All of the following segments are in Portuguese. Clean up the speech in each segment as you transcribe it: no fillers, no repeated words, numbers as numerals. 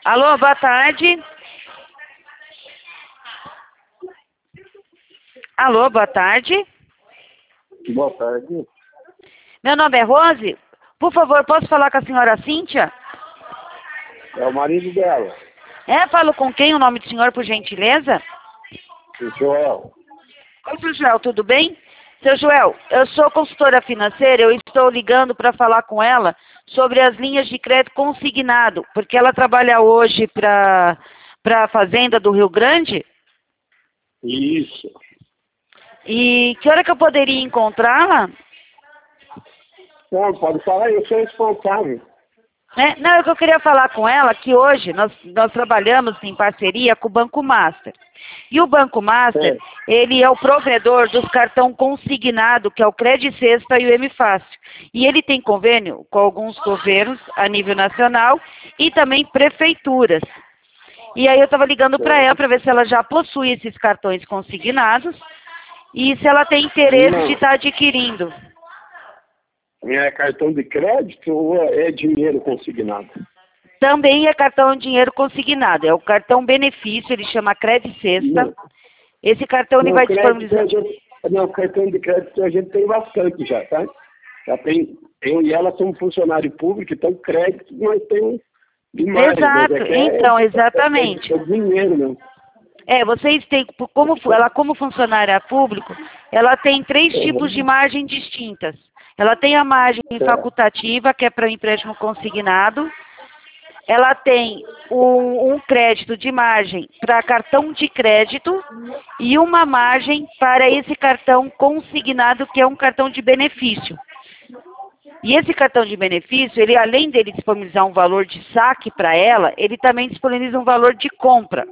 Alô, boa tarde. Alô, boa tarde. Boa tarde. Meu nome é Rose. Por favor, posso falar com a senhora Cíntia? É o marido dela, Falo com quem? O nome do senhor, por gentileza? o Joel. Oi, seu Joel, tudo bem? Seu Joel, eu sou consultora financeira, eu estou ligando para falar com ela sobre as linhas de crédito consignado, porque ela trabalha hoje para a Fazenda do Rio Grande. Isso. E que hora que eu poderia encontrá-la? Não, pode falar, eu sou responsável. Não, é que eu queria falar com ela que hoje nós trabalhamos em parceria com o Banco Master. E o Banco Master, ele é o provedor dos cartão consignado, que é o Cred Sexta e o M Fácil. E ele tem convênio com alguns governos a nível nacional e também prefeituras. E aí eu estava ligando para ela para ver se ela já possui esses cartões consignados e se ela tem interesse de estar adquirindo. É cartão de crédito ou é dinheiro consignado? Também é cartão dinheiro consignado, é o cartão benefício, ele chama Cred Sexta. Não. Esse cartão ele vai disponibilizar. Não, cartão de crédito a gente tem bastante já, tá? Já tem, eu e ela somos funcionário público, então crédito nós temos demais. Exato, então, exatamente. É dinheiro, não. Vocês têm, como funcionária pública, ela tem 3 tipos de margem distintas. Ela tem a margem facultativa, que é para empréstimo consignado. Ela tem um crédito de margem para cartão de crédito e uma margem para esse cartão consignado, que é um cartão de benefício. E esse cartão de benefício, ele além dele disponibilizar um valor de saque para ela, ele também disponibiliza um valor de compra.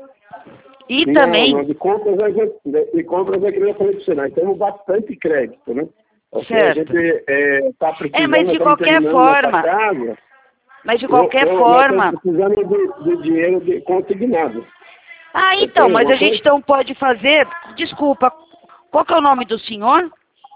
E não, também... Não, de compras é que nem eu falei para você, nós temos bastante crédito, né? Certo. A gente está precisando... mas de qualquer forma... Mas de qualquer forma... Nós estamos precisando de dinheiro consignado. Então, mas a gente não pode fazer... Desculpa, qual que é o nome do senhor?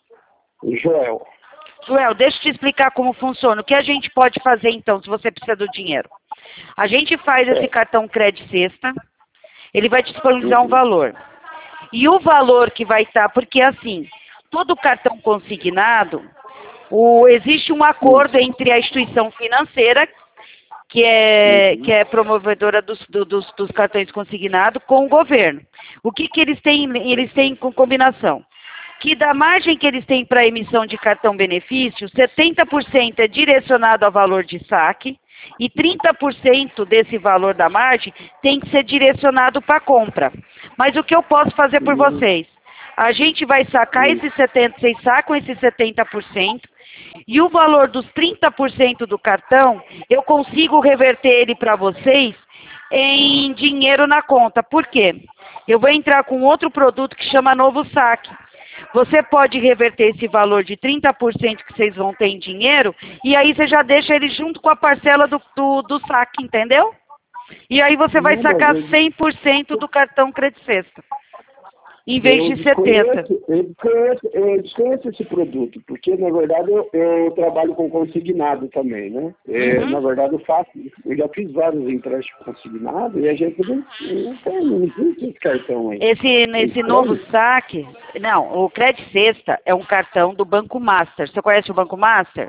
Joel. Joel, deixa eu te explicar como funciona. O que a gente pode fazer, então, se você precisa do dinheiro? A gente faz esse cartão Cred Sexta, ele vai te disponibilizar um valor. E o valor que vai estar... Porque, assim, todo cartão consignado, existe um acordo entre a instituição financeira, que é promovedora dos cartões consignados, com o governo. O que eles têm? Eles têm com combinação. Que da margem que eles têm para emissão de cartão benefício, 70% é direcionado ao valor de saque e 30% desse valor da margem tem que ser direcionado para compra. Mas o que eu posso fazer por vocês? A gente vai sacar esses 70%, vocês sacam esses 70%, e o valor dos 30% do cartão, eu consigo reverter ele para vocês em dinheiro na conta. Por quê? Eu vou entrar com outro produto que chama Novo Saque. Você pode reverter esse valor de 30% que vocês vão ter em dinheiro, e aí você já deixa ele junto com a parcela do saque, entendeu? E aí você vai sacar 100% do cartão Cred Sexta, em vez de 70%. Eu desconheço esse produto, porque na verdade eu trabalho com consignado também, né? Na verdade eu já fiz vários empréstimos consignados e a gente não existe esse cartão aí. Esse novo saque, não, o Cred Sexta é um cartão do Banco Master. Você conhece o Banco Master?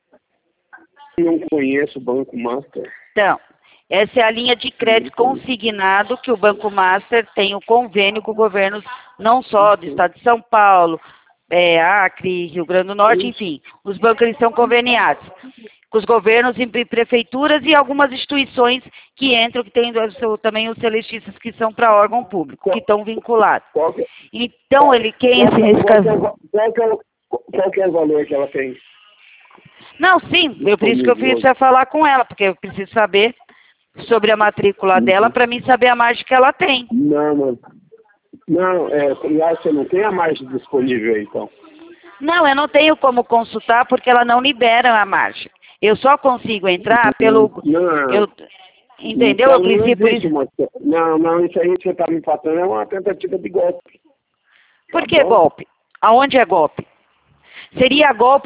Não conheço o Banco Master. Então, essa é a linha de crédito consignado que o Banco Master tem o convênio com o governo, não só do estado de São Paulo, Acre, Rio Grande do Norte, enfim. Os bancos eles são conveniados com os governos e prefeituras e algumas instituições que entram, que tem também os celestistas que são para órgão público, que estão vinculados. Então, ele quem esse caso... Qual que é o valor que ela tem? Não, sim, por isso que eu preciso falar com ela, porque eu preciso saber sobre a matrícula dela para mim saber a margem que ela tem. Não, você não tem a margem disponível aí, então? Não, eu não tenho como consultar porque ela não libera a margem. Eu só consigo entrar pelo... entendeu? Então, não, isso aí que você está me falando é uma tentativa de golpe. Por que golpe? Aonde é golpe? Seria golpe